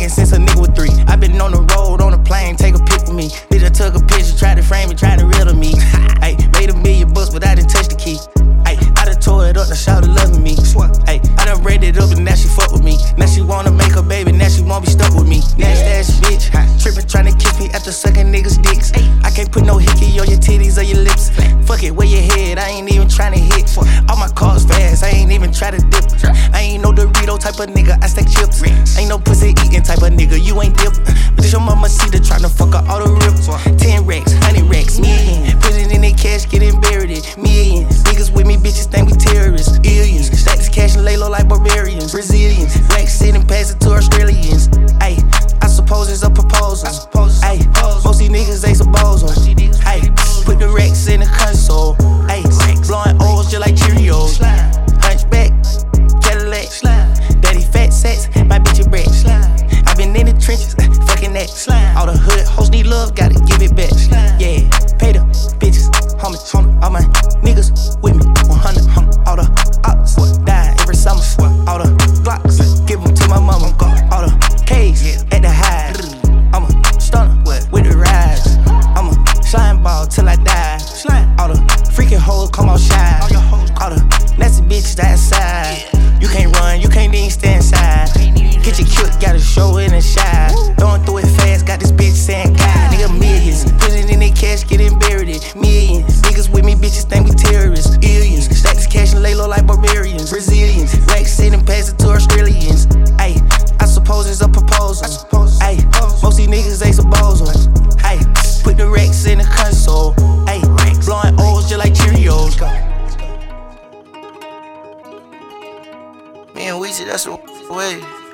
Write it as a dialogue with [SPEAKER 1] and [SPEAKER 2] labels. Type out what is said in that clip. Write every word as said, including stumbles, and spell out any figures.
[SPEAKER 1] hating since a nigga was three. I been on the road, on the plane, take a pic with me. Bitch, I took a picture, tried to frame it, tried to riddle me. Ayy, made a million bucks, but I didn't touch the key. Ayy, I done tore it up, now shawty loving me. Ayy, I done raided it up, and now she fuck with me. Now she wanna make a baby, now she won't be stuck with me. Nasty ass bitch, trippin' tryna kiss me after sucking niggas' dicks. I can't put no hickey on your titties or your lips. Fuck it, where your head, I ain't even tryna hit. All my cars fast, I ain't even try to dip. I ain't no Dorito type of nigga, I stack chips. Ain't no pussy eating type of nigga, you ain't dip. But this your mama see the tryna fuck her all the rips. Ten racks, hundred racks, million. Put it in their cash, get it buried it. Millions, niggas with me, bitches think we terrorists. Billions, stack this cash and lay low like barbarians. Brazilians, black sit and pass it to Australians. Ayy, I suppose it's a proposal. Ayy, most these niggas they some bozos. Ayy, put the racks in the console. Ayy, blowing O's just like Cheerios. Hunchback, Cadillac, daddy fat sacks, my bitch a brat. I been in the trenches, fucking that. All the hood hoes need love, gotta give it back. Yeah, pay the bitches, homie, homie. All my niggas with me, one hundred, homie. All the ops die every summer. All the blocks, give them to my mama. All the K's at the high. I'm a stunner with the rise. I'm a slime ball till I die. All the freaking hoes come out shy. All the nasty bitches outside. You can't run, you can't even stand inside. Get your killed, gotta show it and shine. Throwing through it fast, got this bitch saying God. Nigga millions, put it in their cash, get it buried it. Millions, niggas with me, bitches think we terrorists. Billions, stack this cash and lay low like barbarians. Brazilians, black sit and pass it to Australians. Ayy, I suppose it's a proposal. Ayy, most these niggas they some bozos. Ayy, put the racks in the console. Ayy, blowing O's just like Cheerios.
[SPEAKER 2] Me and Weezy, that's the way.